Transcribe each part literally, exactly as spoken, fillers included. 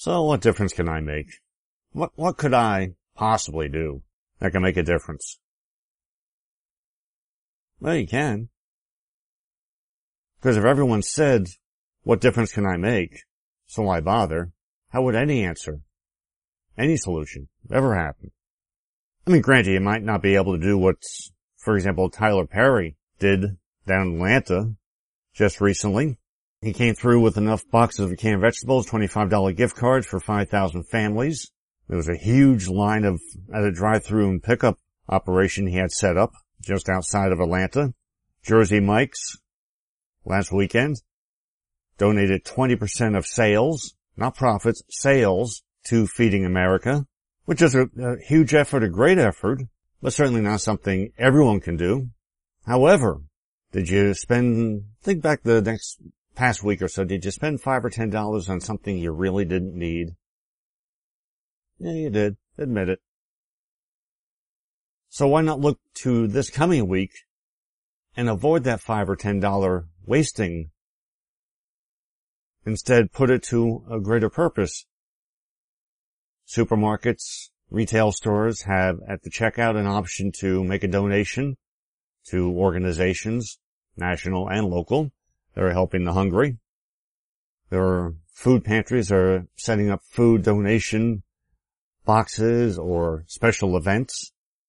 So what difference can I make? What, what could I possibly do that can make a difference? Well, you can. Because if everyone said, what difference can I make? So why bother? How would any answer, any solution, ever happen? I mean, granted, you might not be able to do what, for example, Tyler Perry did down in Atlanta just recently. He came through with enough boxes of canned vegetables, twenty-five dollar gift cards for five thousand families. There was a huge line of, at a drive-through and pickup operation he had set up just outside of Atlanta. Jersey Mike's last weekend donated twenty percent of sales, not profits, sales to Feeding America, which is a, a huge effort, a great effort, but certainly not something everyone can do. However, did you spend, think back the next past week or so, did you spend five or ten dollars on something you really didn't need? Yeah, you did. Admit it. So why not look to this coming week and avoid that five or ten dollar wasting? Instead, put it to a greater purpose. Supermarkets, retail stores have at the checkout an option to make a donation to organizations, national and local, that are helping the hungry. There are food pantries that are setting up food donation boxes or special events.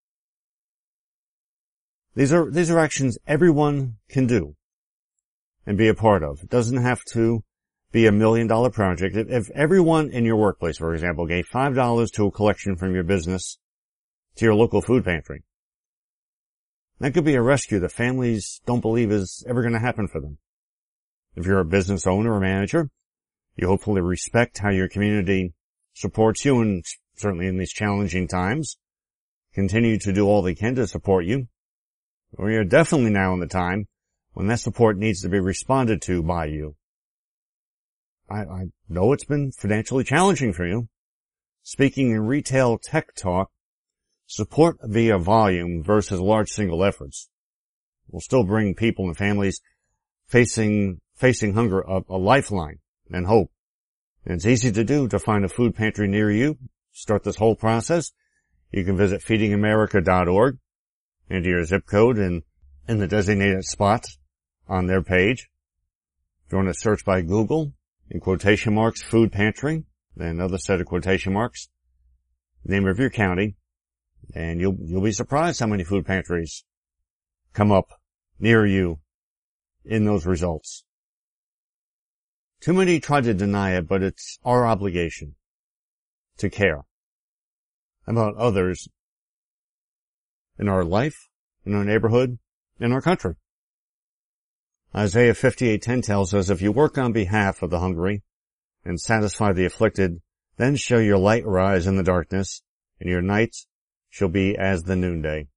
These are, these are actions everyone can do and be a part of. It doesn't have to be a million dollar project. If, if everyone in your workplace, for example, gave five dollars to a collection from your business to your local food pantry, that could be a rescue that families don't believe is ever going to happen for them. If you're a business owner or manager, you hopefully respect how your community supports you, and certainly in these challenging times, continue to do all they can to support you. We are definitely now in the time when that support needs to be responded to by you. I, I know it's been financially challenging for you. Speaking in retail tech talk, support via volume versus large single efforts will still bring people and families facing facing hunger a, a lifeline and hope. And it's easy to do to find a food pantry near you. Start this whole process. You can visit feeding america dot org, enter your zip code in, in the designated spot on their page. If you want to search by Google, in quotation marks, food pantry, then another set of quotation marks, name of your county, and you'll, you'll be surprised how many food pantries come up near you in those results. Too many try to deny it, but it's our obligation to care about others in our life, in our neighborhood, in our country. Isaiah fifty-eight ten tells us, if you work on behalf of the hungry and satisfy the afflicted, then shall your light rise in the darkness, and your night shall be as the noonday.